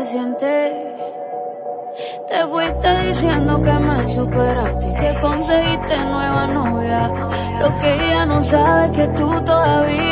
sientes. Te fuiste diciendo que me superaste y que conseguiste nueva novia. Lo que ella no sabe es que tú todavía